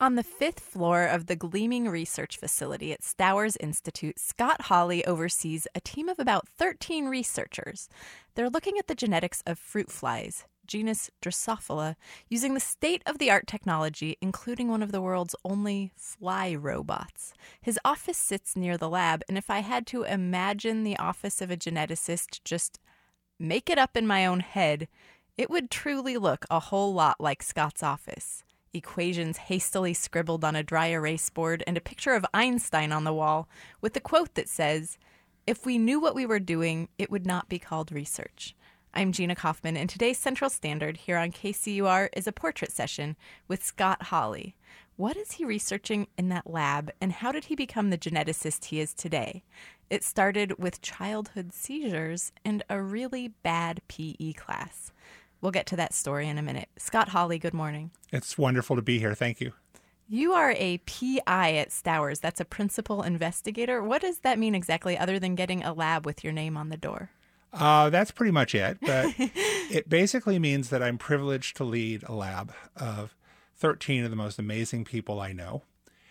On the fifth floor of the gleaming research facility at Stowers Institute, Scott Hawley oversees a team of about 13 researchers. They're looking at the genetics of fruit flies, genus Drosophila, using the state-of-the-art technology, including one of the world's only fly robots. His office sits near the lab, and if I had to imagine the office of a geneticist, just make it up in my own head, it would truly look a whole lot like Scott's office. Equations hastily scribbled on a dry erase board, and a picture of Einstein on the wall with the quote that says, "If we knew what we were doing, it would not be called research." I'm Gina Kaufman, and today's Central Standard here on KCUR is a portrait session with Scott Hawley. What is he researching in that lab, and how did he become the geneticist he is today? It started with childhood seizures and a really bad PE class. We'll get to that story in a minute. Scott Hawley, good morning. It's wonderful to be here. Thank you. You are a PI at Stowers. That's a principal investigator. What does that mean exactly, other than getting a lab with your name on the door? That's pretty much it. But it basically means that I'm privileged to lead a lab of 13 of the most amazing people I know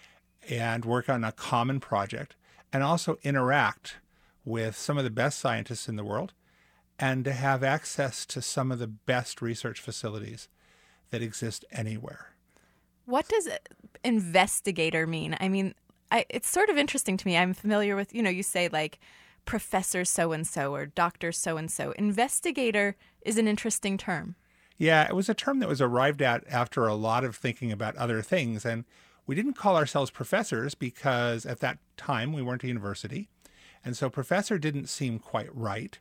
and work on a common project and also interact with some of the best scientists in the world and to have access to some of the best research facilities that exist anywhere. What does investigator mean? I mean, it's sort of interesting to me. I'm familiar with, you say like Professor so-and-so or Dr. so-and-so. Investigator is an interesting term. Yeah, it was a term that was arrived at after a lot of thinking about other things. And we didn't call ourselves professors because at that time we weren't a university. And so professor didn't seem quite right.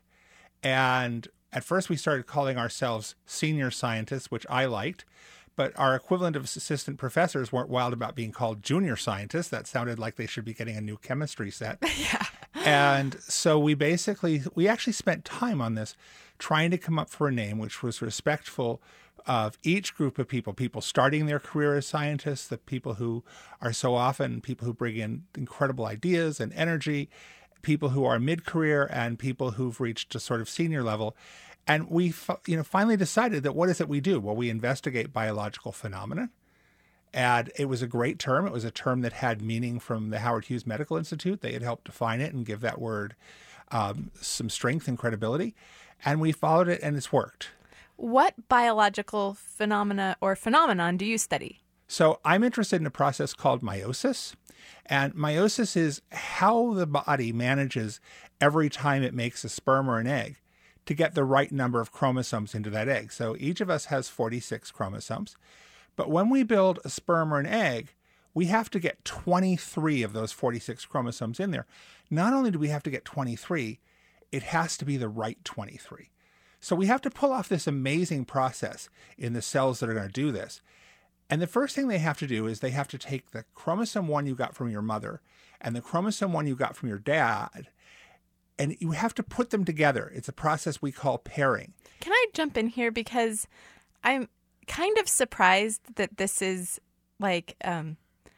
And at first we started calling ourselves senior scientists, which I liked, but our equivalent of assistant professors weren't wild about being called junior scientists. That sounded like they should be getting a new chemistry set. Yeah. And so we actually spent time on this trying to come up for a name which was respectful of each group of people starting their career as scientists, the people who are so often people who bring in incredible ideas and energy, people who are mid-career, and people who've reached a sort of senior level. And we finally decided that what is it we do? Well, we investigate biological phenomena. And it was a great term. It was a term that had meaning from the Howard Hughes Medical Institute. They had helped define it and give that word some strength and credibility. And we followed it, and it's worked. What biological phenomena or phenomenon do you study? So I'm interested in a process called meiosis. And meiosis is how the body manages every time it makes a sperm or an egg to get the right number of chromosomes into that egg. So each of us has 46 chromosomes. But when we build a sperm or an egg, we have to get 23 of those 46 chromosomes in there. Not only do we have to get 23, it has to be the right 23. So we have to pull off this amazing process in the cells that are going to do this. And the first thing they have to do is they have to take the chromosome 1 you got from your mother and the chromosome 1 you got from your dad, and you have to put them together. It's a process we call pairing. Can I jump in here? Because I'm kind of surprised that this is like, I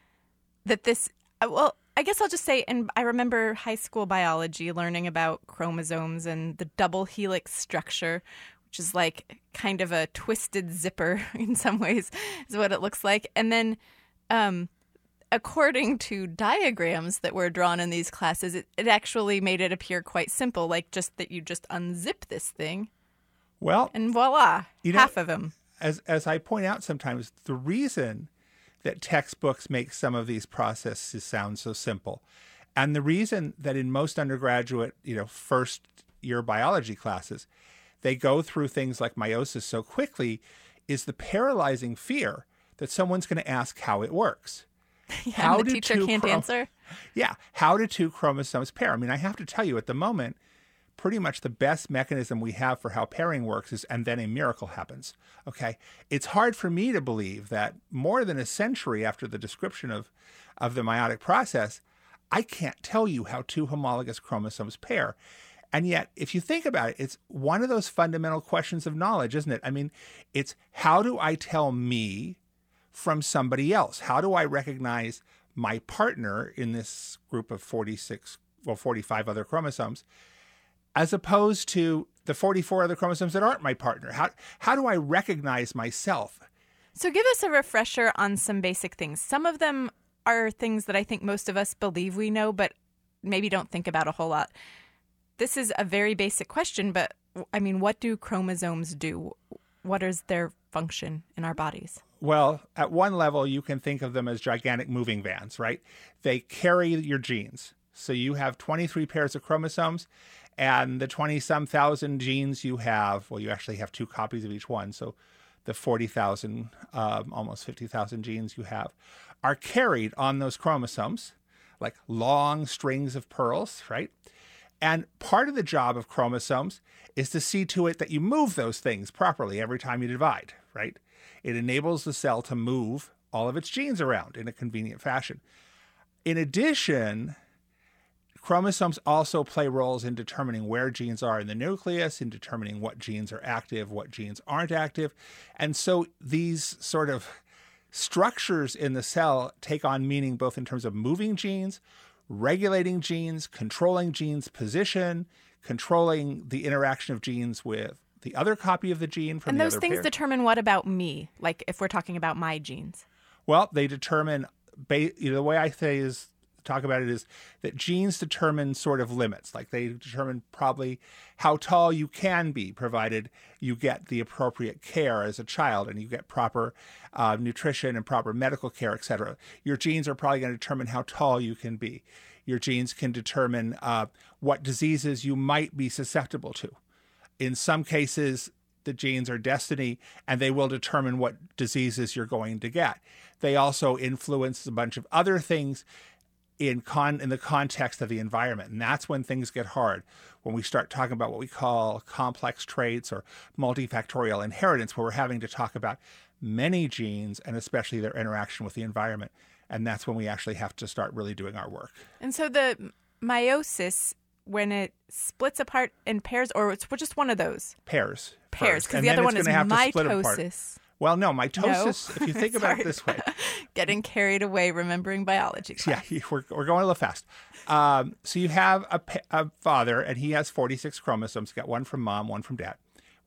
guess I'll just say, and I remember high school biology learning about chromosomes and the double helix structure, which is like kind of a twisted zipper in some ways is what it looks like. And then according to diagrams that were drawn in these classes, it actually made it appear quite simple, like just that you just unzip this thing. Well, and voila, half of them. As I point out sometimes, the reason that textbooks make some of these processes sound so simple, and the reason that in most undergraduate, first year biology classes, they go through things like meiosis so quickly is the paralyzing fear that someone's going to ask how it works. Yeah, how the teacher can't answer? Yeah. How do two chromosomes pair? I mean, I have to tell you at the moment, pretty much the best mechanism we have for how pairing works is, and then a miracle happens. Okay. It's hard for me to believe that more than a century after the description of the meiotic process, I can't tell you how two homologous chromosomes pair. And yet, if you think about it, it's one of those fundamental questions of knowledge, isn't it? I mean, it's how do I tell me from somebody else? How do I recognize my partner in this group of 45 other chromosomes, as opposed to the 44 other chromosomes that aren't my partner? How do I recognize myself So give us a refresher on some basic things. Some of them are things that I think most of us believe we know, but maybe don't think about a whole lot. This is a very basic question, but I mean, what do chromosomes do? What is their function in our bodies? Well, at one level, you can think of them as gigantic moving vans, right? They carry your genes. So you have 23 pairs of chromosomes, and the 20-some thousand genes you have, well, you actually have 2 copies of each one. So the 40,000, almost 50,000 genes you have are carried on those chromosomes, like long strings of pearls, right? And part of the job of chromosomes is to see to it that you move those things properly every time you divide, right? It enables the cell to move all of its genes around in a convenient fashion. In addition, chromosomes also play roles in determining where genes are in the nucleus, in determining what genes are active, what genes aren't active. And so these sort of structures in the cell take on meaning both in terms of moving genes, regulating genes, controlling genes' position, controlling the interaction of genes with the other copy of the gene from the other pair. And those things determine what about me? Like if we're talking about my genes? Well, they determine, the way I talk about it is that genes determine sort of limits. Like they determine probably how tall you can be, provided you get the appropriate care as a child and you get proper nutrition and proper medical care, etc. Your genes are probably going to determine how tall you can be. Your genes can determine what diseases you might be susceptible to. In some cases, the genes are destiny, and they will determine what diseases you're going to get. They also influence a bunch of other things in the context of the environment. And that's when things get hard, when we start talking about what we call complex traits or multifactorial inheritance, where we're having to talk about many genes and especially their interaction with the environment. And that's when we actually have to start really doing our work. And so the meiosis, when it splits apart in pairs, or it's just one of those? Pairs, because the other one is mitosis. Well, no, mitosis, if you think about it this way. Getting carried away remembering biology class. Yeah, we're going a little fast. So you have a father, and he has 46 chromosomes. You got one from mom, one from dad.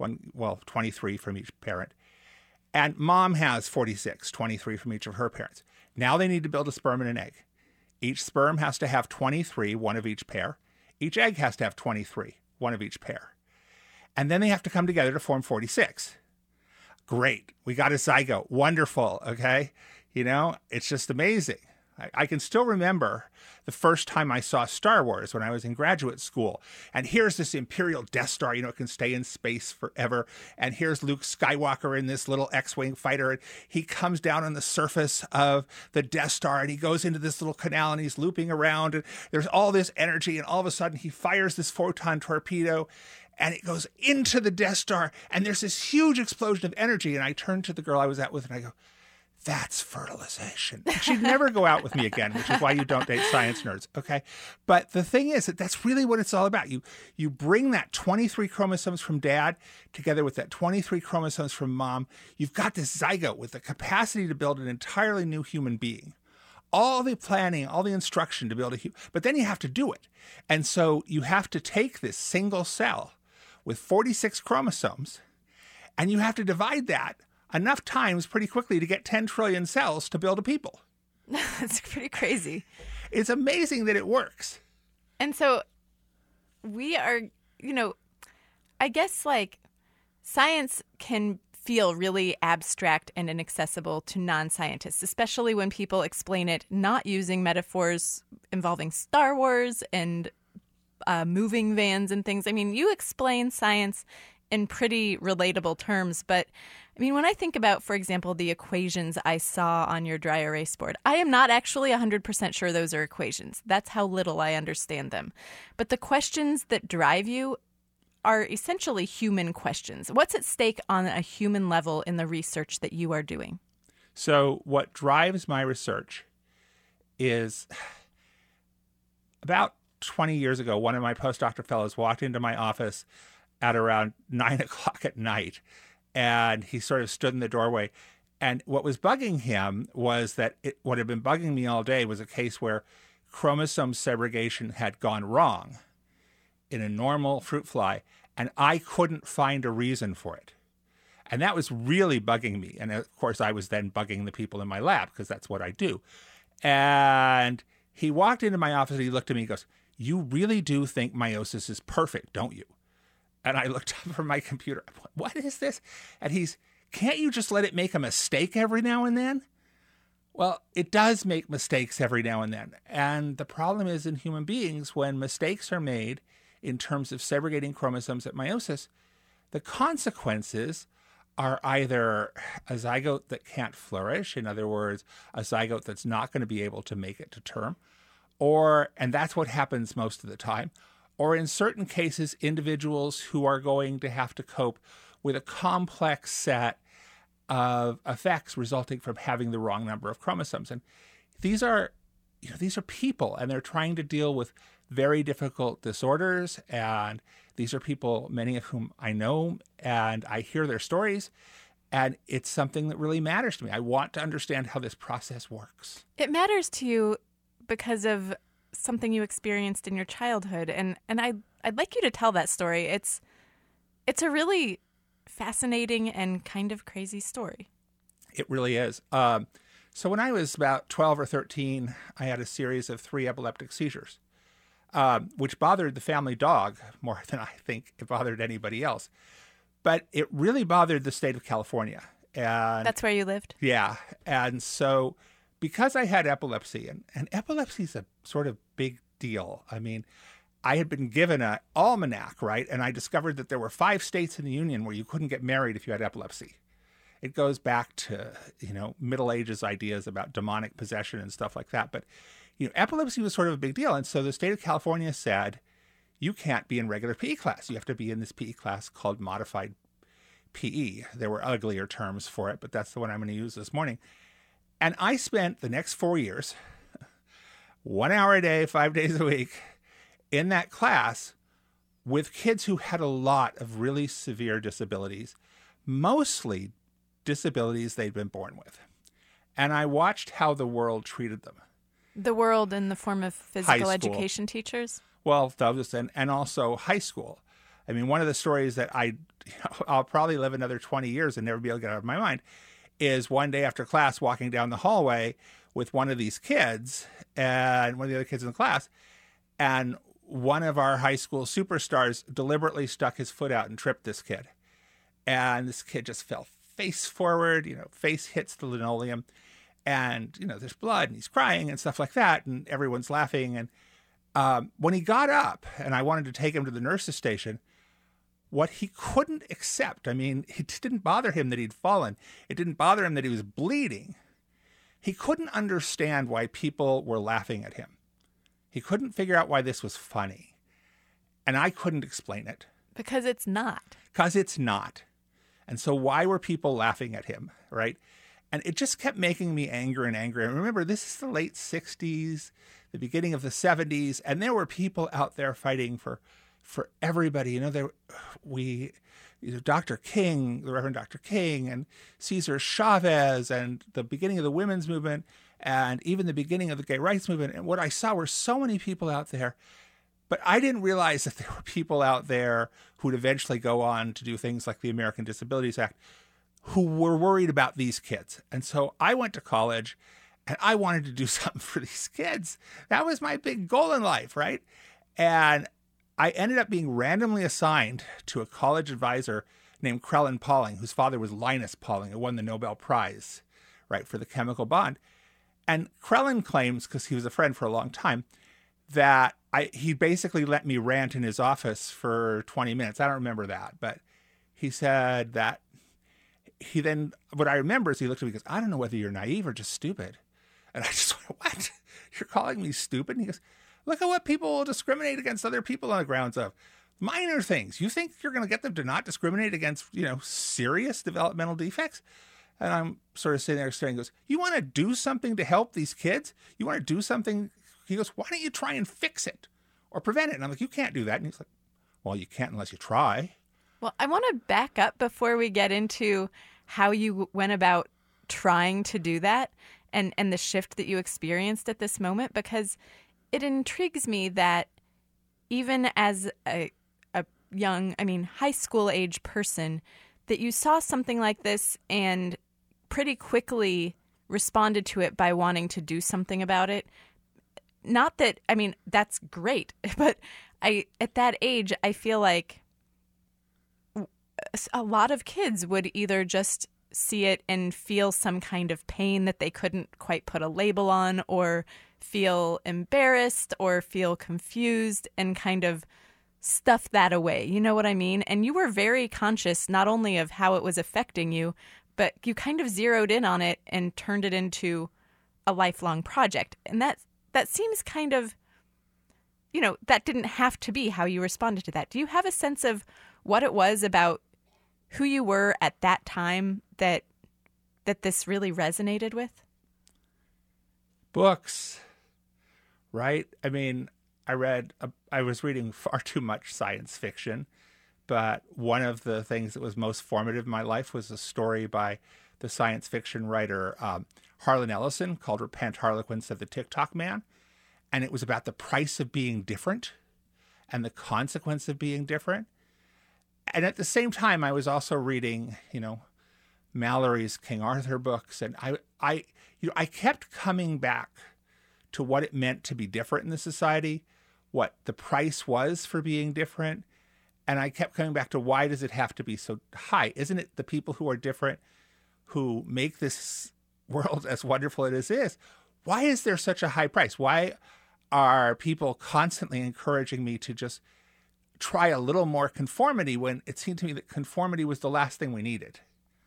23 from each parent. And mom has 46, 23 from each of her parents. Now they need to build a sperm and an egg. Each sperm has to have 23, one of each pair. Each egg has to have 23, one of each pair. And then they have to come together to form 46. Great. We got a zygote. Wonderful. Okay. It's just amazing. I can still remember the first time I saw Star Wars when I was in graduate school. And here's this Imperial Death Star, it can stay in space forever. And here's Luke Skywalker in this little X-Wing fighter. And he comes down on the surface of the Death Star and he goes into this little canal and he's looping around. And there's all this energy. And all of a sudden he fires this photon torpedo and it goes into the Death Star. And there's this huge explosion of energy. And I turned to the girl I was out with and I go, that's fertilization. She'd never go out with me again, which is why you don't date science nerds, okay? But the thing is that that's really what it's all about. You bring that 23 chromosomes from dad together with that 23 chromosomes from mom. You've got this zygote with the capacity to build an entirely new human being. All the planning, all the instruction to build a human, but then you have to do it. And so you have to take this single cell with 46 chromosomes, and you have to divide that enough times pretty quickly to get 10 trillion cells to build a people. That's pretty crazy. It's amazing that it works. And so we are, I guess science can feel really abstract and inaccessible to non-scientists, especially when people explain it not using metaphors involving Star Wars and moving vans and things. I mean, you explain science in pretty relatable terms, but when I think about, for example, the equations I saw on your dry erase board, I am not actually 100% sure those are equations. That's how little I understand them. But the questions that drive you are essentially human questions. What's at stake on a human level in the research that you are doing? So what drives my research is about 20 years ago, one of my postdoctoral fellows walked into my office at around 9 o'clock at night. And he sort of stood in the doorway. And what was bugging him was that what had been bugging me all day was a case where chromosome segregation had gone wrong in a normal fruit fly. And I couldn't find a reason for it. And that was really bugging me. And of course, I was then bugging the people in my lab because that's what I do. And he walked into my office and he looked at me and goes, "You really do think meiosis is perfect, don't you?" And I looked up from my computer. I'm like, "What is this?" And "Can't you just let it make a mistake every now and then?" Well, it does make mistakes every now and then. And the problem is in human beings, when mistakes are made in terms of segregating chromosomes at meiosis, the consequences are either a zygote that can't flourish, in other words, a zygote that's not going to be able to make it to term, and that's what happens most of the time, or in certain cases, individuals who are going to have to cope with a complex set of effects resulting from having the wrong number of chromosomes. And these are people, and they're trying to deal with very difficult disorders. And these are people, many of whom I know, and I hear their stories. And it's something that really matters to me. I want to understand how this process works. It matters to you because of something you experienced in your childhood. And I'd like you to tell that story. It's a really fascinating and kind of crazy story. It really is. So when I was about 12 or 13, I had a series of 3 epileptic seizures, which bothered the family dog more than I think it bothered anybody else. But it really bothered the state of California. And that's where you lived? Yeah. And so because I had epilepsy, and epilepsy is a sort of big deal. I mean, I had been given an almanac, right? And I discovered that there were 5 states in the Union where you couldn't get married if you had epilepsy. It goes back to, Middle Ages ideas about demonic possession and stuff like that. But, epilepsy was sort of a big deal. And so the state of California said, you can't be in regular PE class. You have to be in this PE class called modified PE. There were uglier terms for it, but that's the one I'm going to use this morning. And I spent the next 4 years, 1 hour a day, 5 days a week, in that class with kids who had a lot of really severe disabilities, mostly disabilities they'd been born with. And I watched how the world treated them. The world in the form of physical education teachers? Well, those and also high school. I mean, one of the stories that I'll probably live another 20 years and never be able to get out of my mind is one day after class walking down the hallway with one of these kids and one of the other kids in the class, and one of our high school superstars deliberately stuck his foot out and tripped this kid. And this kid just fell face forward, face hits the linoleum. And, there's blood and he's crying and stuff like that. And everyone's laughing. And when he got up and I wanted to take him to the nurse's station, what he couldn't accept, it didn't bother him that he'd fallen. It didn't bother him that he was bleeding. He couldn't understand why people were laughing at him. He couldn't figure out why this was funny. And I couldn't explain it. Because it's not. Because it's not. And so why were people laughing at him, right? And it just kept making me angrier and angrier. And remember, this is the late 60s, the beginning of the 70s, and there were people out there fighting for everybody. Dr. King, the Reverend Dr. King, and Cesar Chavez, and the beginning of the women's movement, and even the beginning of the gay rights movement. And what I saw were so many people out there, but I didn't realize that there were people out there who'd eventually go on to do things like the American Disabilities Act who were worried about these kids. And so I went to college and I wanted to do something for these kids. That was my big goal in life, right? And I ended up being randomly assigned to a college advisor named Crellin Pauling, whose father was Linus Pauling, who won the Nobel Prize, right, for the chemical bond. And Crellin claims, because he was a friend for a long time, that he basically let me rant in his office for 20 minutes. I don't remember that, but he said that what I remember is he looked at me and goes, "I don't know whether you're naive or just stupid." And I just went, "What? You're calling me stupid?" And he goes, "Look at what people will discriminate against other people on the grounds of. Minor things. You think you're going to get them to not discriminate against, serious developmental defects?" And I'm sort of sitting there staring, goes, "You want to do something to help these kids? You want to do something?" He goes, "Why don't you try and fix it or prevent it?" And I'm like, "You can't do that." And he's like, "Well, you can't unless you try." Well, I want to back up before we get into how you went about trying to do that and the shift that you experienced at this moment, because it intrigues me that even as a young, high school age person, that you saw something like this and pretty quickly responded to it by wanting to do something about it. Not that, I mean, that's great, but at that age, I feel like a lot of kids would either just see it and feel some kind of pain that they couldn't quite put a label on, or feel embarrassed or feel confused and kind of stuff that away. You know what I mean? And you were very conscious not only of how it was affecting you, but you kind of zeroed in on it and turned it into a lifelong project. And that seems kind of, you know, that didn't have to be how you responded to that. Do you have a sense of what it was about who you were at that time that this really resonated with? Books, right? I mean, I was reading far too much science fiction, but one of the things that was most formative in my life was a story by the science fiction writer Harlan Ellison called Repent, Harlequin, Said the TikTok Man. And it was about the price of being different and the consequence of being different. And at the same time, I was also reading, you know, Mallory's King Arthur books. And I kept coming back to what it meant to be different in the society, what the price was for being different. And I kept coming back to, why does it have to be so high? Isn't it the people who are different who make this world as wonderful as it is? Why is there such a high price? Why are people constantly encouraging me to just try a little more conformity when it seemed to me that conformity was the last thing we needed?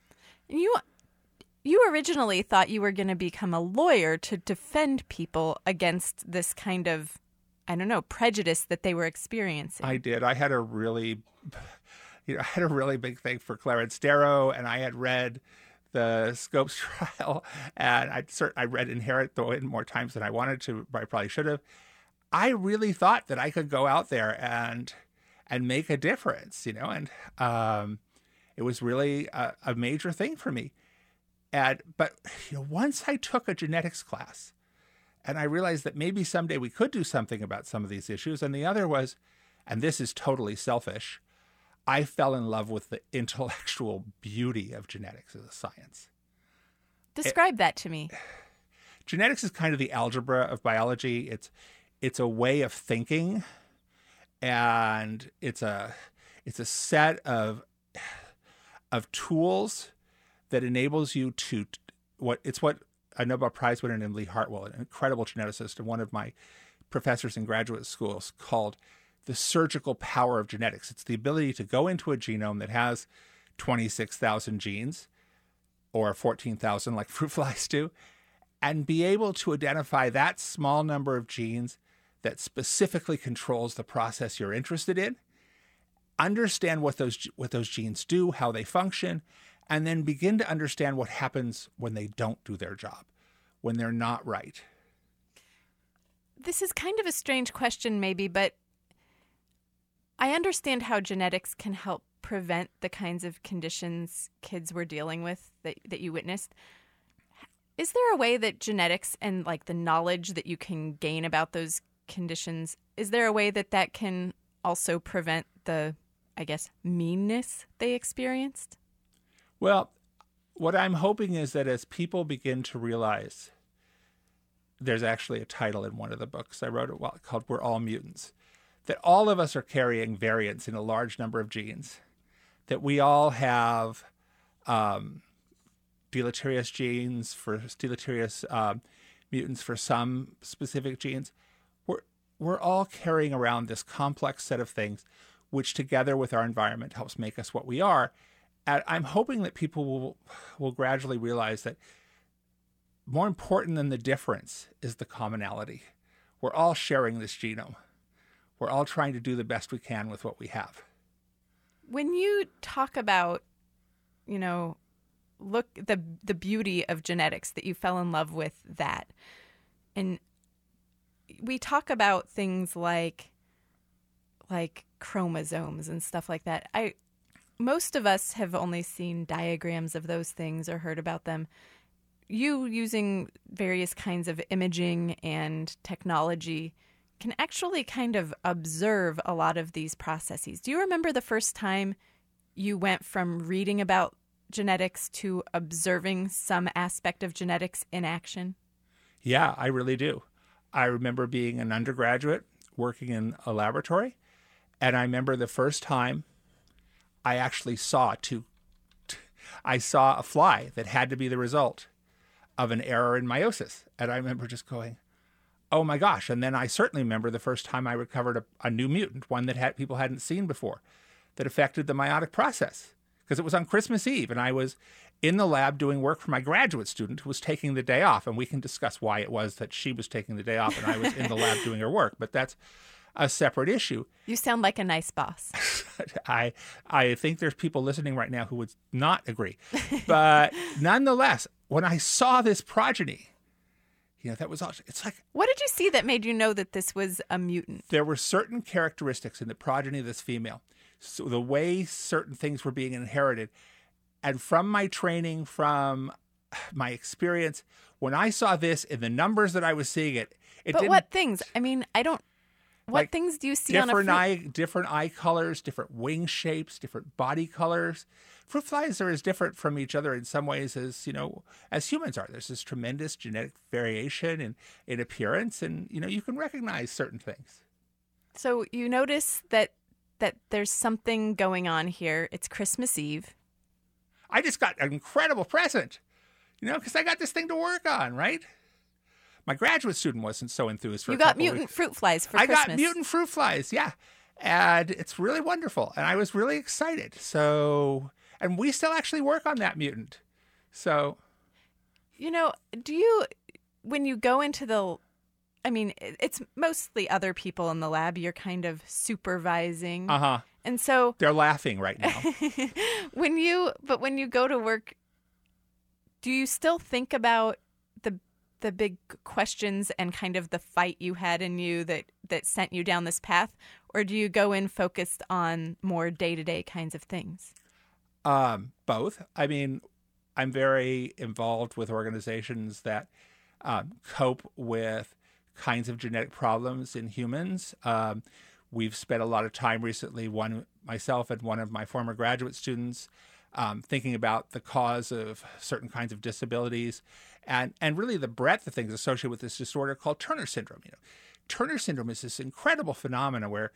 You originally thought you were going to become a lawyer to defend people against this kind of, I don't know, prejudice that they were experiencing. I did. I had a really big thing for Clarence Darrow, and I had read the Scopes trial, and I read Inherit the Wind more times than I wanted to, but I probably should have. I really thought that I could go out there and make a difference, you know, and it was really a major thing for me. But you know, once I took a genetics class, and I realized that maybe someday we could do something about some of these issues, and the other was, and this is totally selfish, I fell in love with the intellectual beauty of genetics as a science. Describe that to me. Genetics is kind of the algebra of biology. It's a way of thinking, and it's a set of tools that enables you to what a Nobel Prize winner named Lee Hartwell, an incredible geneticist and one of my professors in graduate schools, called the surgical power of genetics. It's the ability to go into a genome that has 26,000 genes, or 14,000 like fruit flies do, and be able to identify that small number of genes that specifically controls the process you're interested in, understand what those genes do, how they function, and then begin to understand what happens when they don't do their job, when they're not right. This is kind of a strange question maybe, but I understand how genetics can help prevent the kinds of conditions kids were dealing with that you witnessed. Is there a way that genetics and like the knowledge that you can gain about those conditions, is there a way that can also prevent the, I guess, meanness they experienced? Well, what I'm hoping is that as people begin to realize, there's actually a title in one of the books I wrote called We're All Mutants, that all of us are carrying variants in a large number of genes, that we all have deleterious mutants for some specific genes. We're all carrying around this complex set of things, which together with our environment helps make us what we are. And I'm hoping that people will gradually realize that more important than the difference is the commonality. We're all sharing this genome. We're all trying to do the best we can with what we have. When you talk about, you know, look, the beauty of genetics, that you fell in love with that, and we talk about things like chromosomes and stuff like that. Most of us have only seen diagrams of those things or heard about them. You, using various kinds of imaging and technology, can actually kind of observe a lot of these processes. Do you remember the first time you went from reading about genetics to observing some aspect of genetics in action? Yeah, I really do. I remember being an undergraduate working in a laboratory, and I remember the first time I actually saw a fly that had to be the result of an error in meiosis. And I remember just going, oh my gosh. And then I certainly remember the first time I recovered a new mutant, one that people hadn't seen before, that affected the meiotic process. Because it was on Christmas Eve, and I was in the lab doing work for my graduate student who was taking the day off. And we can discuss why it was that she was taking the day off and I was in the lab doing her work. But that's a separate issue. You sound like a nice boss. I think there's people listening right now who would not agree. But nonetheless, when I saw this progeny, that was awesome. It's like, what did you see that made you know that this was a mutant? There were certain characteristics in the progeny of this female. So the way certain things were being inherited. And from my training, from my experience, when I saw this in the numbers that I was seeing it But what things? I mean, what things do you see on a fruit? Different eye colors, different wing shapes, different body colors. Fruit flies are as different from each other in some ways as humans are. There's this tremendous genetic variation in appearance, and you can recognize certain things. So you notice that there's something going on here. It's Christmas Eve. I just got an incredible present, because I got this thing to work on, right? My graduate student wasn't so enthused for You got mutant fruit flies for Christmas. I got mutant fruit flies, yeah. And it's really wonderful. And I was really excited. So, and we still actually work on that mutant. So. Do you, when you go into it's mostly other people in the lab. You're kind of supervising. Uh-huh. And so. They're laughing right now. when you go to work, do you still think about the big questions and kind of the fight you had in you that sent you down this path? Or do you go in focused on more day-to-day kinds of things? Both. I mean, I'm very involved with organizations that cope with kinds of genetic problems in humans. We've spent a lot of time recently, myself and one of my former graduate students, thinking about the cause of certain kinds of disabilities and really the breadth of things associated with this disorder called Turner syndrome. Turner syndrome is this incredible phenomena where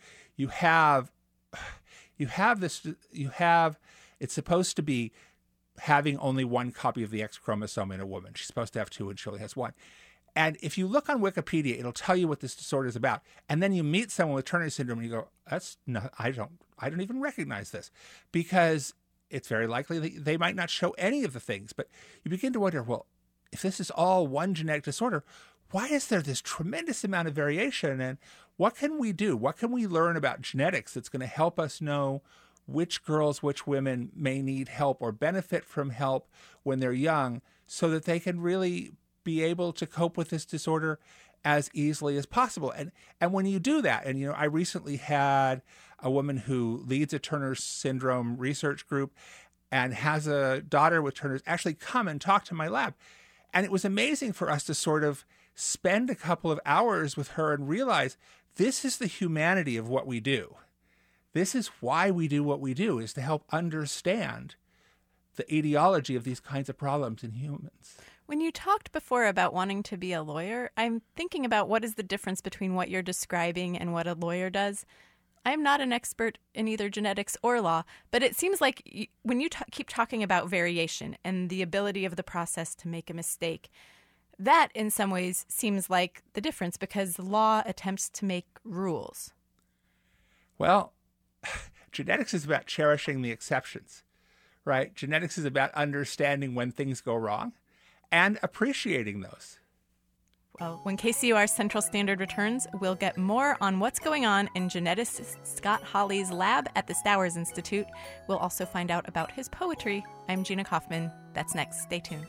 it's supposed to be having only one copy of the X chromosome in a woman. She's supposed to have two and she only has one. And if you look on Wikipedia, it'll tell you what this disorder is about. And then you meet someone with Turner syndrome and you go, I don't even recognize this, because it's very likely that they might not show any of the things. But you begin to wonder, well, if this is all one genetic disorder, why is there this tremendous amount of variation? And what can we do? What can we learn about genetics that's going to help us know which girls, which women may need help or benefit from help when they're young, so that they can really be able to cope with this disorder as easily as possible? And when you do that, and I recently had a woman who leads a Turner syndrome research group and has a daughter with Turner's actually come and talk to my lab. And it was amazing for us to sort of spend a couple of hours with her and realize this is the humanity of what we do. This is why we do what we do, is to help understand the etiology of these kinds of problems in humans. When you talked before about wanting to be a lawyer, I'm thinking about what is the difference between what you're describing and what a lawyer does. I'm not an expert in either genetics or law, but it seems like when you keep talking about variation and the ability of the process to make a mistake, that in some ways seems like the difference, because law attempts to make rules. Well, genetics is about cherishing the exceptions, right? Genetics is about understanding when things go wrong and appreciating those. Well, when KCUR Central Standard returns, we'll get more on what's going on in geneticist Scott Hawley's lab at the Stowers Institute. We'll also find out about his poetry. I'm Gina Kaufman. That's next. Stay tuned.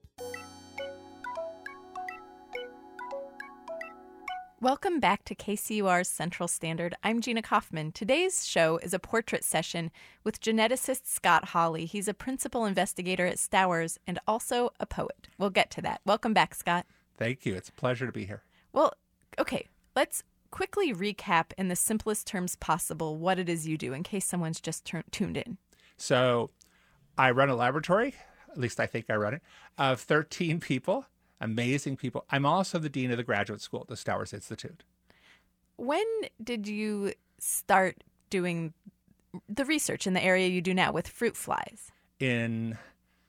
Welcome back to KCUR's Central Standard. I'm Gina Kaufman. Today's show is a portrait session with geneticist Scott Hawley. He's a principal investigator at Stowers and also a poet. We'll get to that. Welcome back, Scott. Thank you. It's a pleasure to be here. Well, okay, let's quickly recap in the simplest terms possible what it is you do in case someone's just tuned in. So I run a laboratory, at least I think I run it, of 13 people, amazing people. I'm also the dean of the graduate school at the Stowers Institute. When did you start doing the research in the area you do now with fruit flies? In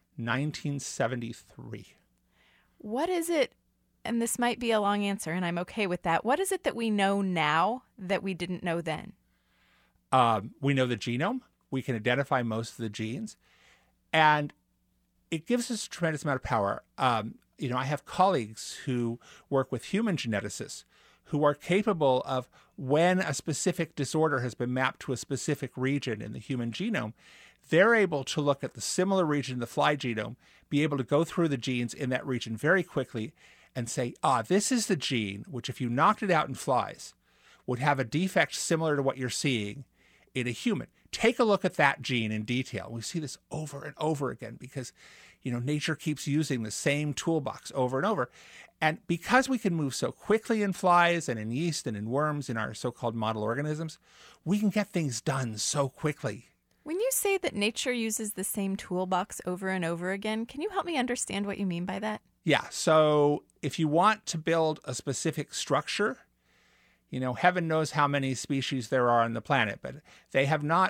1973. What is it, and this might be a long answer, and I'm okay with that, what is it that we know now that we didn't know then? We know the genome. We can identify most of the genes. And it gives us a tremendous amount of power. I have colleagues who work with human geneticists who are capable of, when a specific disorder has been mapped to a specific region in the human genome, they're able to look at the similar region in the fly genome, be able to go through the genes in that region very quickly and say, this is the gene which, if you knocked it out in flies, would have a defect similar to what you're seeing in a human. Take a look at that gene in detail. We see this over and over again because, nature keeps using the same toolbox over and over. And because we can move so quickly in flies and in yeast and in worms, in our so-called model organisms, we can get things done so quickly. When you say that nature uses the same toolbox over and over again, can you help me understand what you mean by that? Yeah. So if you want to build a specific structure, heaven knows how many species there are on the planet, but they don't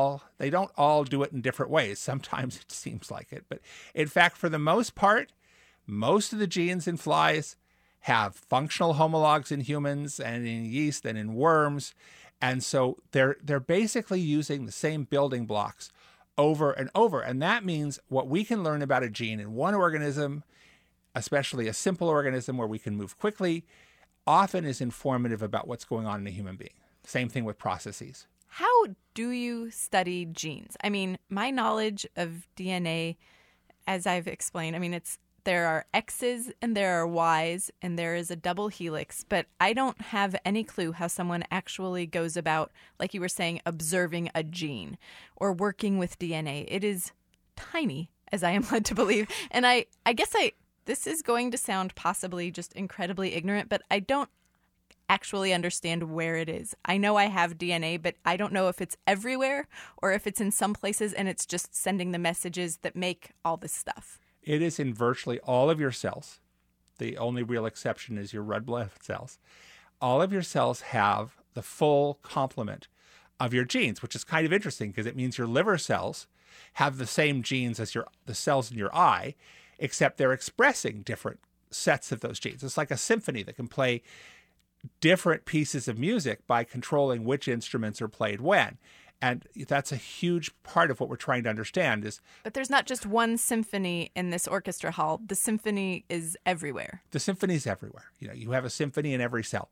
all do it in different ways. Sometimes it seems like it. But in fact, for the most part, most of the genes in flies have functional homologs in humans and in yeast and in worms. And so they're basically using the same building blocks over and over. And that means what we can learn about a gene in one organism, especially a simple organism where we can move quickly, often is informative about what's going on in a human being. Same thing with processes. How do you study genes? I mean, my knowledge of DNA, as I've explained, there are X's and there are Y's and there is a double helix, but I don't have any clue how someone actually goes about, like you were saying, observing a gene or working with DNA. It is tiny, as I am led to believe. And I guess this is going to sound possibly just incredibly ignorant, but I don't actually understand where it is. I know I have DNA, but I don't know if it's everywhere or if it's in some places and it's just sending the messages that make all this stuff. It is in virtually all of your cells. The only real exception is your red blood cells. All of your cells have the full complement of your genes, which is kind of interesting because it means your liver cells have the same genes as the cells in your eye, except they're expressing different sets of those genes. It's like a symphony that can play different pieces of music by controlling which instruments are played when. And that's a huge part of what we're trying to understand is... But there's not just one symphony in this orchestra hall. The symphony is everywhere. The symphony is everywhere. You have a symphony in every cell,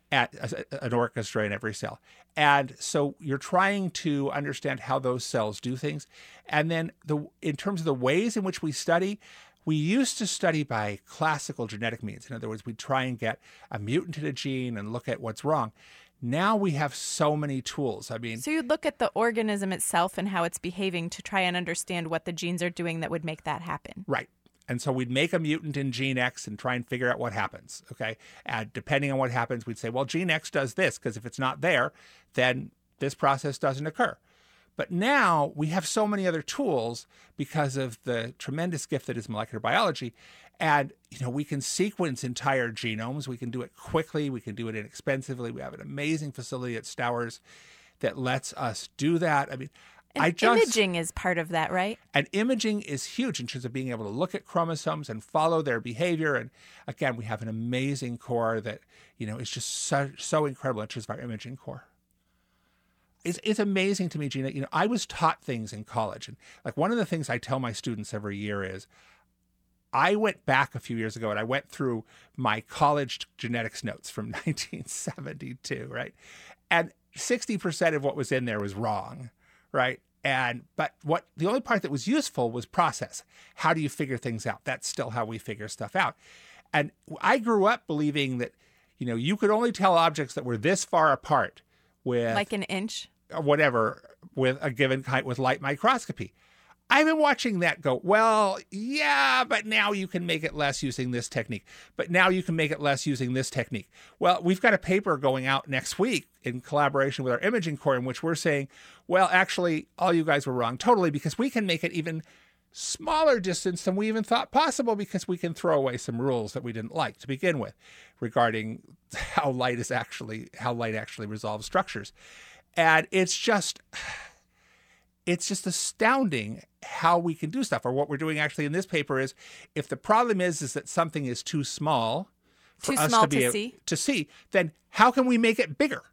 an orchestra in every cell. And so you're trying to understand how those cells do things. And then in terms of the ways in which we study, we used to study by classical genetic means. In other words, we'd try and get a mutant in a gene and look at what's wrong. Now we have so many tools. So you'd look at the organism itself and how it's behaving to try and understand what the genes are doing that would make that happen. Right. And so we'd make a mutant in gene X and try and figure out what happens. Okay. And depending on what happens, we'd say, well, gene X does this because if it's not there, then this process doesn't occur. But now we have so many other tools because of the tremendous gift that is molecular biology. And, we can sequence entire genomes. We can do it quickly. We can do it inexpensively. We have an amazing facility at Stowers that lets us do that. Imaging is part of that, right? And imaging is huge in terms of being able to look at chromosomes and follow their behavior. And again, we have an amazing core that, is just so incredible in terms of our imaging core. It's amazing to me, Gina. I was taught things in college. And one of the things I tell my students every year is I went back a few years ago and I went through my college genetics notes from 1972, right? And 60% of what was in there was wrong, right? But the only part that was useful was process. How do you figure things out? That's still how we figure stuff out. And I grew up believing that, you could only tell objects that were this far apart with... Like an inch? Or whatever, with a given kind, with light microscopy. I've been watching that go, well, yeah, but now you can make it less using this technique. But now you can make it less using this technique. Well, we've got a paper going out next week in collaboration with our imaging core in which we're saying, well, actually, all you guys were wrong totally, because we can make it even smaller distance than we even thought possible, because we can throw away some rules that we didn't like to begin with regarding how light actually resolves structures. And it's just astounding how we can do stuff. Or what we're doing actually in this paper is, if the problem is that something is too small for us to be able to see, then how can we make it bigger?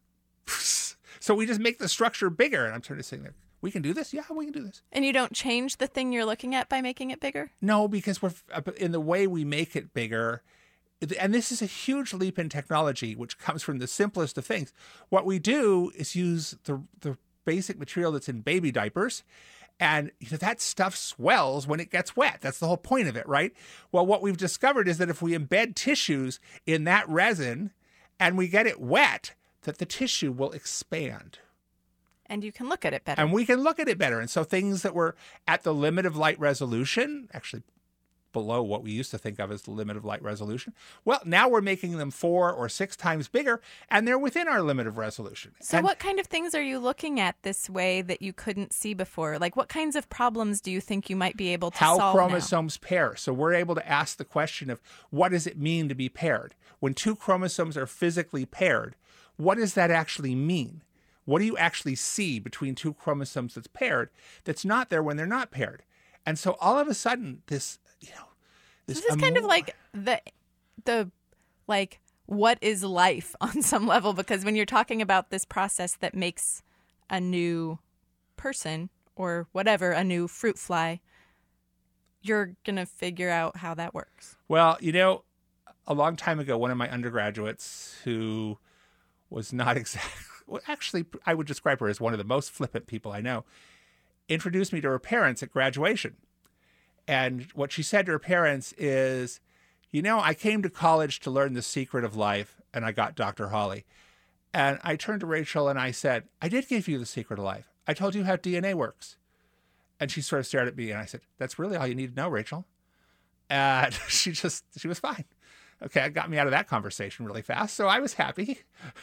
So we just make the structure bigger. And I'm trying to say, we can do this? Yeah, we can do this. And you don't change the thing you're looking at by making it bigger? No, because we're in the way we make it bigger. And this is a huge leap in technology, which comes from the simplest of things. What we do is use the basic material that's in baby diapers, and that stuff swells when it gets wet. That's the whole point of it, right? Well, what we've discovered is that if we embed tissues in that resin and we get it wet, that the tissue will expand. And you can look at it better. And we can look at it better. And so things that were at the limit of light resolution, actually below what we used to think of as the limit of light resolution, well, now we're making them 4 or 6 times bigger, and they're within our limit of resolution. So what kind of things are you looking at this way that you couldn't see before? Like, what kinds of problems do you think you might be able to solve now? How chromosomes pair. So we're able to ask the question of, what does it mean to be paired? When 2 chromosomes are physically paired, what does that actually mean? What do you actually see between 2 chromosomes that's paired that's not there when they're not paired? And so all of a sudden, this is kind of like the like, what is life on some level? Because when you're talking about this process that makes a new person or whatever, a new fruit fly, you're going to figure out how that works. Well, a long time ago, one of my undergraduates, who was not exactly, well, actually, I would describe her as one of the most flippant people I know, introduced me to her parents at graduation. And what she said to her parents is, I came to college to learn the secret of life, and I got Dr. Hawley. And I turned to Rachel and I said, I did give you the secret of life. I told you how DNA works. And she sort of stared at me, and I said, that's really all you need to know, Rachel. And she was fine. Okay, it got me out of that conversation really fast, so I was happy.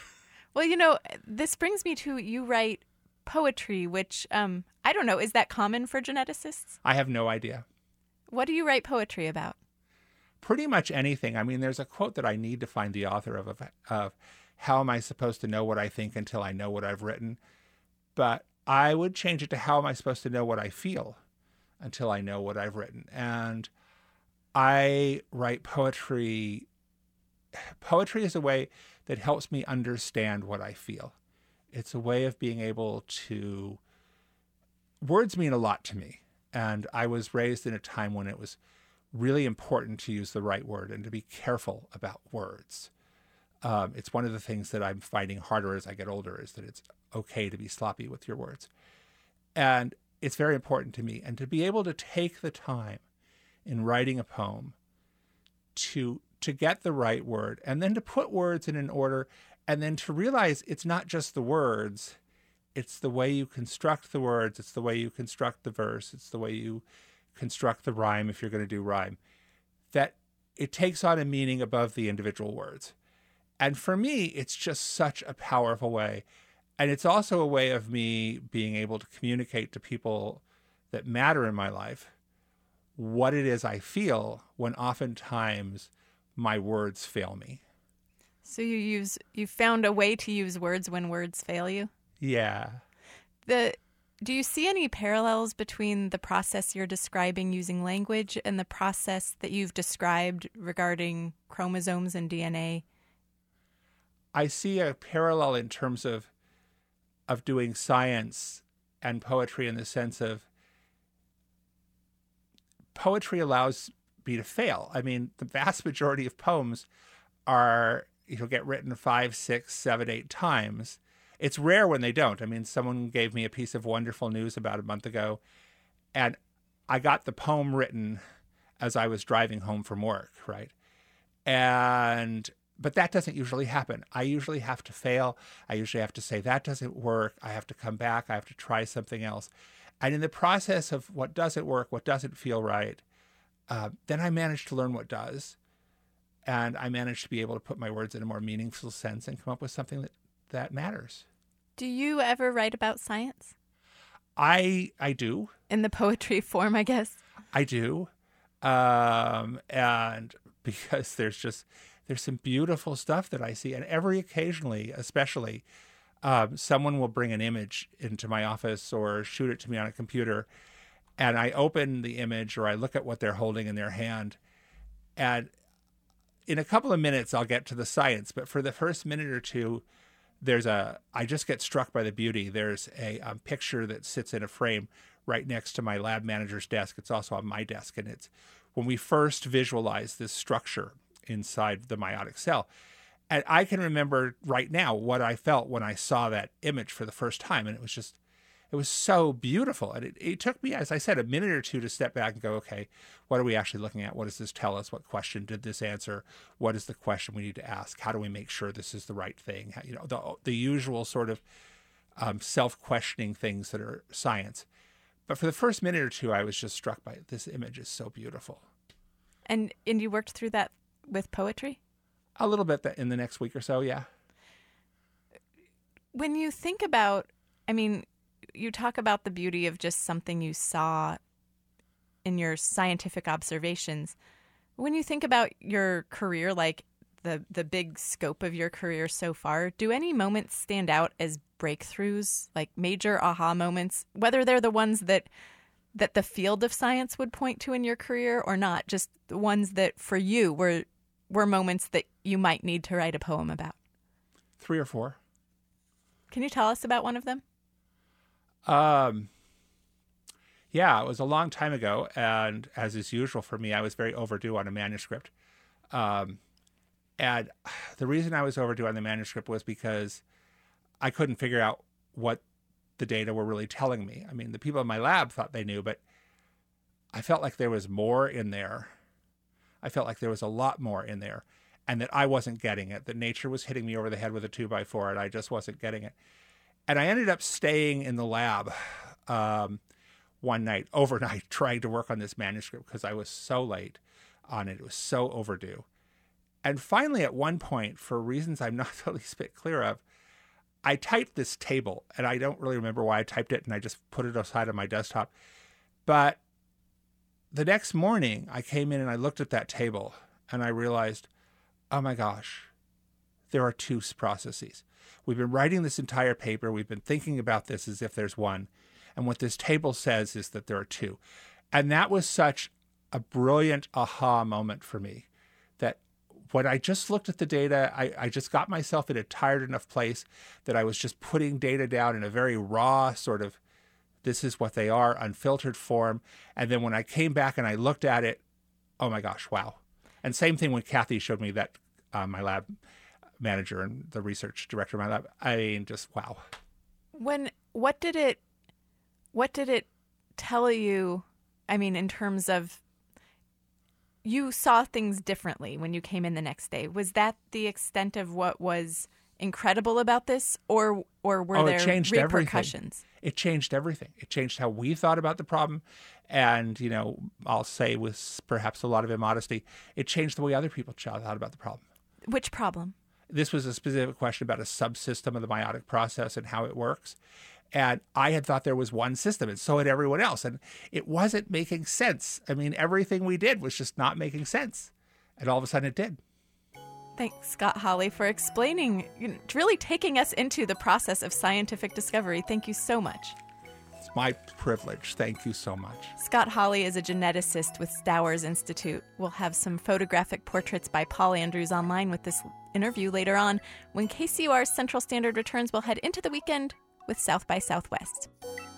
Well, this brings me to, you write poetry, which, I don't know, is that common for geneticists? I have no idea. What do you write poetry about? Pretty much anything. I mean, there's a quote that I need to find the author of how am I supposed to know what I think until I know what I've written? But I would change it to, how am I supposed to know what I feel until I know what I've written? And I write poetry. Poetry is a way that helps me understand what I feel. It's a way of being able to... Words mean a lot to me. And I was raised in a time when it was really important to use the right word and to be careful about words. It's one of the things that I'm finding harder as I get older, is that it's okay to be sloppy with your words. And it's very important to me. And to be able to take the time in writing a poem to get the right word, and then to put words in an order, and then to realize it's not just the words, it's the way you construct the words, it's the way you construct the verse, it's the way you construct the rhyme, if you're going to do rhyme, that it takes on a meaning above the individual words. And for me, it's just such a powerful way. And it's also a way of me being able to communicate to people that matter in my life what it is I feel, when oftentimes my words fail me. So you found a way to use words when words fail you? Yeah. Do you see any parallels between the process you're describing using language and the process that you've described regarding chromosomes and DNA? I see a parallel in terms of doing science and poetry, in the sense of poetry allows me to fail. I mean, the vast majority of poems get written 5, 6, 7, 8 times. It's rare when they don't. I mean, someone gave me a piece of wonderful news about a month ago, and I got the poem written as I was driving home from work, right? But that doesn't usually happen. I usually have to fail. I usually have to say, that doesn't work. I have to come back. I have to try something else. And in the process of what doesn't work, what doesn't feel right, then I managed to learn what does. And I managed to be able to put my words in a more meaningful sense and come up with something that matters. Do you ever write about science? I do. In the poetry form, I guess. I do. And because there's some beautiful stuff that I see. And occasionally, especially, someone will bring an image into my office or shoot it to me on a computer. And I open the image or I look at what they're holding in their hand. And in a couple of minutes, I'll get to the science. But for the first minute or two, I just get struck by the beauty. There's a picture that sits in a frame right next to my lab manager's desk. It's also on my desk. And it's when we first visualized this structure inside the meiotic cell. And I can remember right now what I felt when I saw that image for the first time. And it was so beautiful. And it took me, as I said, a minute or two to step back and go, okay, what are we actually looking at? What does this tell us? What question did this answer? What is the question we need to ask? How do we make sure this is the right thing? The usual sort of self-questioning things that are science. But for the first minute or two, I was just struck by it. This image is so beautiful. And you worked through that with poetry? A little bit in the next week or so, yeah. When you think about, you talk about the beauty of just something you saw in your scientific observations. When you think about your career, like the big scope of your career so far, do any moments stand out as breakthroughs, like major aha moments, whether they're the ones that the field of science would point to in your career or not, just the ones that for you were moments that you might need to write a poem about? 3 or 4. Can you tell us about one of them? Yeah, it was a long time ago, and as is usual for me, I was very overdue on a manuscript. And the reason I was overdue on the manuscript was because I couldn't figure out what the data were really telling me. I mean, the people in my lab thought they knew, but I felt like there was more in there. I felt like there was a lot more in there, and that I wasn't getting it, that nature was hitting me over the head with a 2x4, and I just wasn't getting it. And I ended up staying in the lab one night, overnight, trying to work on this manuscript because I was so late on it. It was so overdue. And finally, at one point, for reasons I'm not the least bit clear of, I typed this table, and I don't really remember why I typed it, and I just put it aside on my desktop. But the next morning, I came in and I looked at that table, and I realized, oh my gosh, there are 2 processes. We've been writing this entire paper. We've been thinking about this as if there's one. And what this table says is that there are 2. And that was such a brilliant aha moment for me that when I just looked at the data, I just got myself in a tired enough place that I was just putting data down in a very raw sort of, this is what they are, unfiltered form. And then when I came back and I looked at it, oh my gosh, wow. And same thing when Kathy showed me that, my lab manager and the research director of my lab. I mean, just wow. What did it tell you? I mean, in terms of, you saw things differently when you came in the next day. Was that the extent of what was incredible about this, or were there repercussions? Everything. It changed everything. It changed how we thought about the problem. And, I'll say with perhaps a lot of immodesty, it changed the way other people thought about the problem. Which problem? This was a specific question about a subsystem of the meiotic process and how it works. And I had thought there was one system, and so had everyone else. And it wasn't making sense. I mean, everything we did was just not making sense. And all of a sudden it did. Thanks, Scott Hawley, for explaining, really taking us into the process of scientific discovery. Thank you so much. It's my privilege. Thank you so much. Scott Hawley is a geneticist with Stowers Institute. We'll have some photographic portraits by Paul Andrews online with this interview later on. When KCUR's Central Standard returns, we'll head into the weekend with South by Southwest.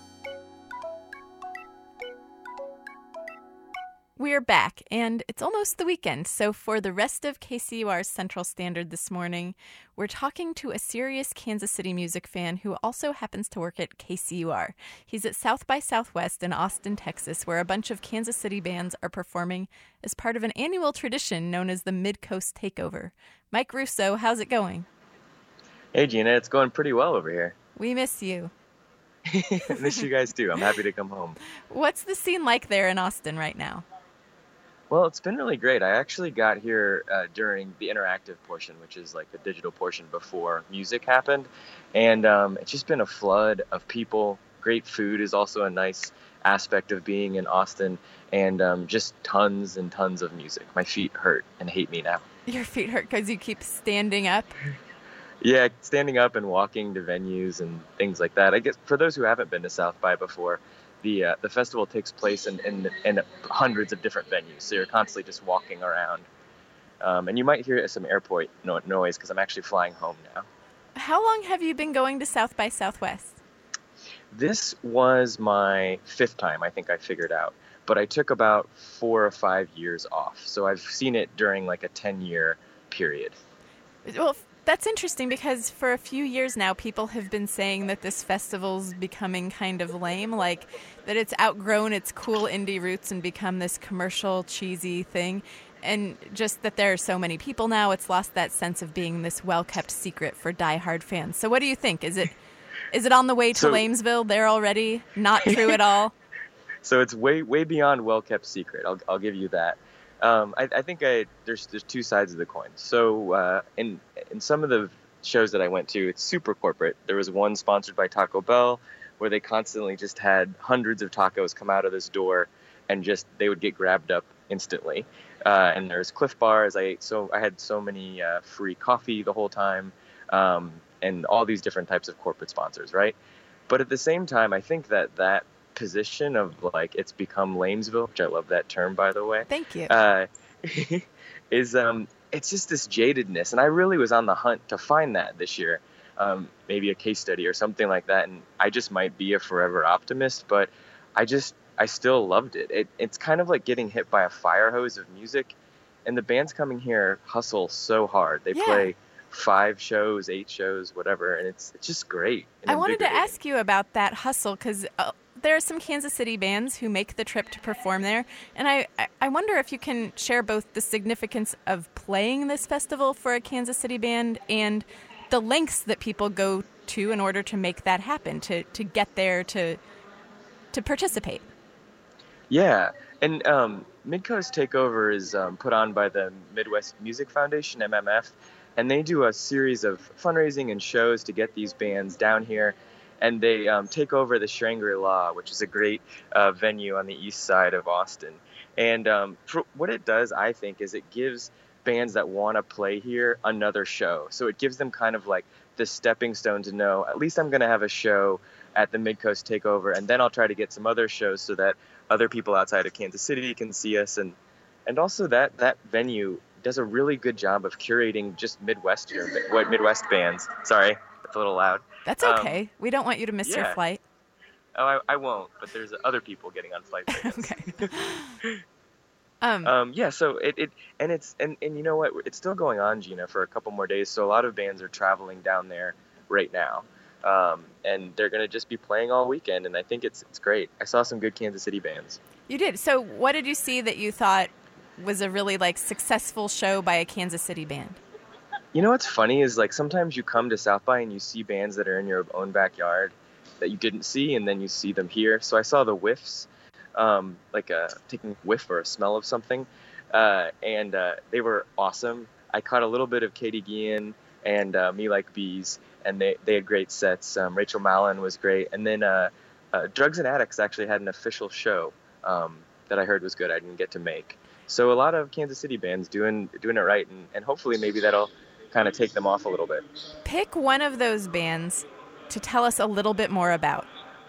We're back, and it's almost the weekend, so for the rest of KCUR's Central Standard this morning, we're talking to a serious Kansas City music fan who also happens to work at KCUR. He's at South by Southwest in Austin, Texas, where a bunch of Kansas City bands are performing as part of an annual tradition known as the Mid-Coast Takeover. Mike Russo, how's it going? Hey, Gina, it's going pretty well over here. We miss you. Miss you guys too. I'm happy to come home. What's the scene like there in Austin right now? Well, it's been really great. I actually got here during the interactive portion, which is like the digital portion before music happened. And it's just been a flood of people. Great food is also a nice aspect of being in Austin. And just tons and tons of music. My feet hurt and hate me now. Your feet hurt because you keep standing up? Yeah, standing up and walking to venues and things like that. I guess for those who haven't been to South by before, the festival takes place in hundreds of different venues, so you're constantly just walking around. And you might hear some airport noise because I'm actually flying home now. How long have you been going to South by Southwest? This was my 5th time, I think I figured out. But I took about 4 or 5 years off, so I've seen it during like a 10-year period. Well, that's interesting because for a few years now, people have been saying that this festival's becoming kind of lame, like that it's outgrown its cool indie roots and become this commercial, cheesy thing. And just that there are so many people now, it's lost that sense of being this well-kept secret for diehard fans. So what do you think? Is it on the way to Lamesville? They're already not true at all? So it's way beyond well-kept secret. I'll give you that. I think there's 2 sides of the coin. So in some of the shows that I went to, it's super corporate. There was one sponsored by Taco Bell where they constantly just had hundreds of tacos come out of this door and just they would get grabbed up instantly. And there's Cliff Bars. I had so many free coffee the whole time, and all these different types of corporate sponsors, right? But at the same time, I think that position of like it's become Lamesville, which I love that term, by the way. Thank you. Is it's just this jadedness, and I really was on the hunt to find that this year, maybe a case study or something like that. And I just might be a forever optimist, but I still loved it. It's kind of like getting hit by a fire hose of music, and the bands coming here hustle so hard. They play 5 shows, 8 shows, whatever, and it's just great. I wanted to ask you about that hustle because there are some Kansas City bands who make the trip to perform there, and I wonder if you can share both the significance of playing this festival for a Kansas City band and the lengths that people go to in order to make that happen, to get there, to participate. Yeah, and Midcoast Takeover is put on by the Midwest Music Foundation, MMF, and they do a series of fundraising and shows to get these bands down here. And they take over the Shangri-La, which is a great venue on the east side of Austin. And for what it does, I think, is it gives bands that want to play here another show. So it gives them kind of like the stepping stone to know, at least I'm going to have a show at the Midcoast Takeover, and then I'll try to get some other shows so that other people outside of Kansas City can see us. And also that venue does a really good job of curating just Midwest bands. Sorry, that's a little loud. That's okay. We don't want you to miss your flight. Oh, I won't, but there's other people getting on flights. Okay. So and you know what? It's still going on, Gina, for a couple more days. So a lot of bands are traveling down there right now. And they're going to just be playing all weekend, and I think it's great. I saw some good Kansas City bands. You did. So what did you see that you thought was a really successful show by a Kansas City band? You know what's funny is sometimes you come to South by and you see bands that are in your own backyard that you didn't see, and then you see them here. So I saw the Whiffs, taking a whiff or a smell of something, and they were awesome. I caught a little bit of Katie Guillen and Me Like Bees, and they had great sets. Rachel Mallon was great, and then Drugs and Addicts actually had an official show that I heard was good. I didn't get to make. So a lot of Kansas City bands doing it right, and hopefully maybe that'll kind of take them off a little bit. Pick one of those bands to tell us a little bit more about.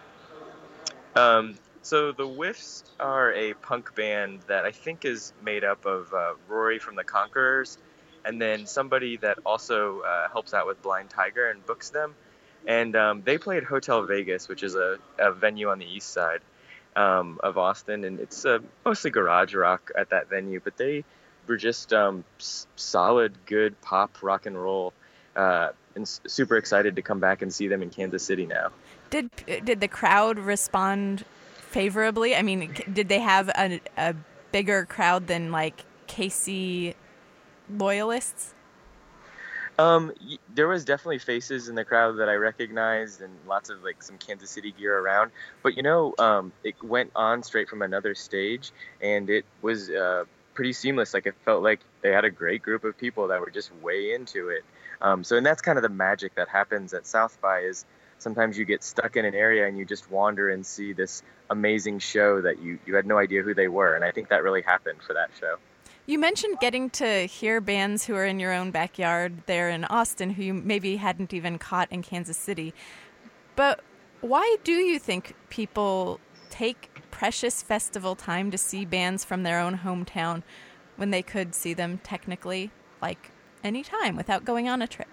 So the Whiffs are a punk band that I think is made up of Rory from the Conquerors, and then somebody that also helps out with Blind Tiger and books them. And they played Hotel Vegas, which is a venue on the east side of Austin, and it's mostly garage rock at that venue, but they were just solid, good pop rock and roll, and super excited to come back and see them in Kansas City now. Did the crowd respond favorably? I mean, did they have a bigger crowd than KC loyalists? There was definitely faces in the crowd that I recognized, and lots of like some Kansas City gear around. But it went on straight from another stage, and it was pretty seamless. Like, it felt like they had a great group of people that were just way into it. And that's kind of the magic that happens at South by, is sometimes you get stuck in an area and you just wander and see this amazing show that you had no idea who they were. And I think that really happened for that show. You mentioned getting to hear bands who are in your own backyard there in Austin who you maybe hadn't even caught in Kansas City. But why do you think people take precious festival time to see bands from their own hometown when they could see them technically like any time without going on a trip?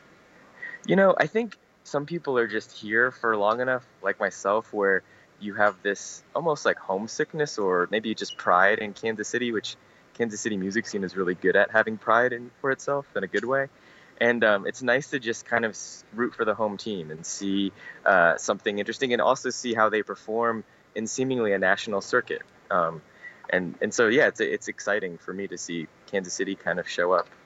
I think some people are just here for long enough, like myself, where you have this almost like homesickness or maybe just pride in Kansas City, which Kansas City music scene is really good at having pride for itself in a good way. And it's nice to just kind of root for the home team and see something interesting, and also see how they perform in seemingly a national circuit. And so, yeah, it's exciting for me to see Kansas City kind of show up.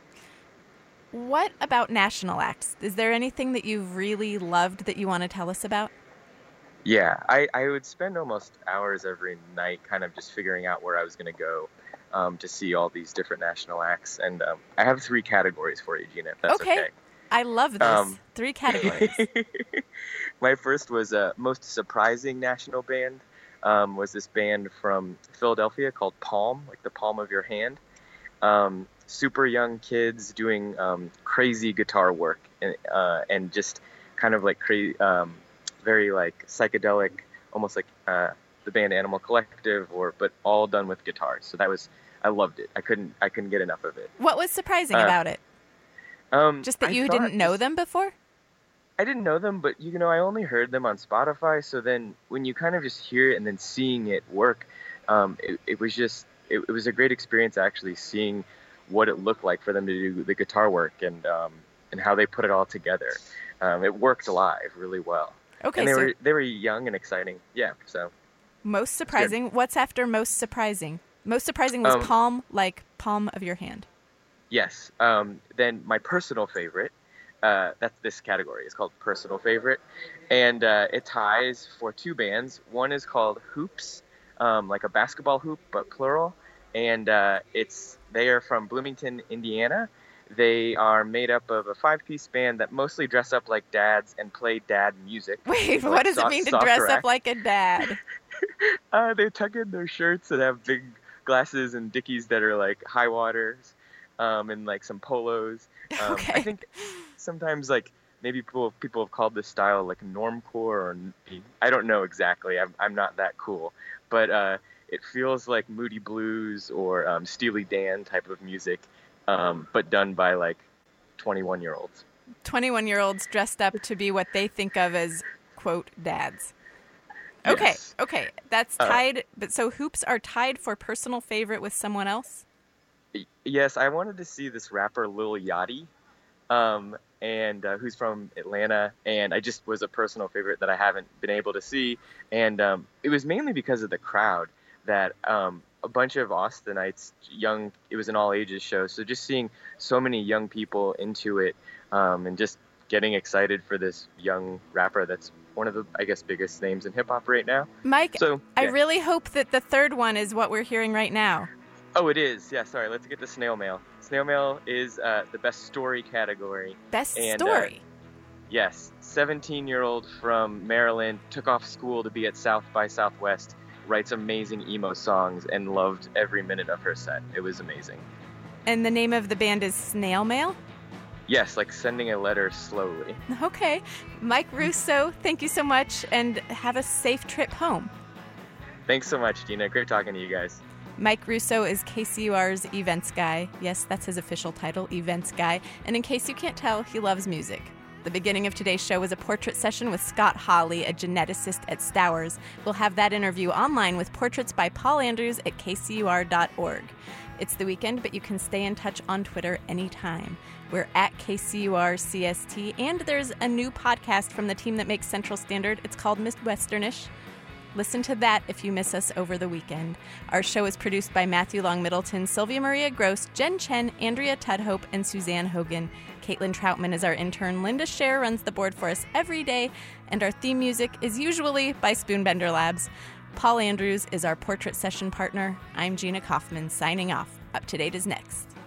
What about national acts? Is there anything that you've really loved that you want to tell us about? Yeah, I would spend almost hours every night kind of just figuring out where I was going to go to see all these different national acts. And I have 3 categories for you, Gina, if that's okay. I love this. 3 categories. My first was most surprising national band. Was this band from Philadelphia called Palm, like the palm of your hand. Super young kids doing crazy guitar work and just kind of like crazy, very like psychedelic, almost like the band Animal Collective, but all done with guitars. So I loved it. I couldn't get enough of it. What was surprising about it? Just that you didn't know them before? I didn't know them, but I only heard them on Spotify. So then when you kind of just hear it and then seeing it work, it was a great experience actually seeing what it looked like for them to do the guitar work and how they put it all together. It worked live really well. Okay, and they were young and exciting. Yeah, so. Most surprising. What's after most surprising? Most surprising was palm, like palm of your hand. Yes. Then my personal favorite, that's this category. It's called personal favorite. And it ties for 2 bands. One is called Hoops, like a basketball hoop, but plural. And they are from Bloomington, Indiana. They are made up of a 5-piece band that mostly dress up like dads and play dad music. Wait, what does it mean to dress up like a dad? They tuck in their shirts and have big glasses and dickies that are like high waters, and like some polos. Okay. I think sometimes like maybe people have called this style like normcore, or I don't know exactly. I'm not that cool, but it feels like Moody Blues or Steely Dan type of music, but done by like 21-year-olds. 21-year-olds dressed up to be what they think of as, quote, dads. Okay, yes. Okay, that's tied. But so Hoops are tied for personal favorite with someone else? Yes, I wanted to see this rapper Lil Yachty, and who's from Atlanta, and I just was a personal favorite that I haven't been able to see, and it was mainly because of the crowd that a bunch of Austinites, young, it was an all-ages show, so just seeing so many young people into it, and just getting excited for this young rapper that's one of the, I guess, biggest names in hip-hop right now. Mike, so, yeah. I really hope that the third one is what we're hearing right now. Oh, it is. Yeah, sorry. Let's get to Snail Mail. Snail Mail is the best story category. Best story? Yes. 17-year-old from Maryland, took off school to be at South by Southwest, writes amazing emo songs, and loved every minute of her set. It was amazing. And the name of the band is Snail Mail? Yes, like sending a letter slowly. Okay. Mike Russo, thank you so much, and have a safe trip home. Thanks so much, Gina. Great talking to you guys. Mike Russo is KCUR's events guy. Yes, that's his official title, events guy. And in case you can't tell, he loves music. The beginning of today's show was a portrait session with Scott Hawley, a geneticist at Stowers. We'll have that interview online with portraits by Paul Andrews at kcur.org. It's the weekend, but you can stay in touch on Twitter anytime. We're at KCUR CST, and there's a new podcast from the team that makes Central Standard. It's called Midwesternish. Listen to that if you miss us over the weekend. Our show is produced by Matthew Long Middleton, Sylvia Maria Gross, Jen Chen, Andrea Tudhope, and Suzanne Hogan. Caitlin Troutman is our intern. Linda Scher runs the board for us every day. And our theme music is usually by Spoonbender Labs. Paul Andrews is our portrait session partner. I'm Gina Kaufman, signing off. Up to Date is next.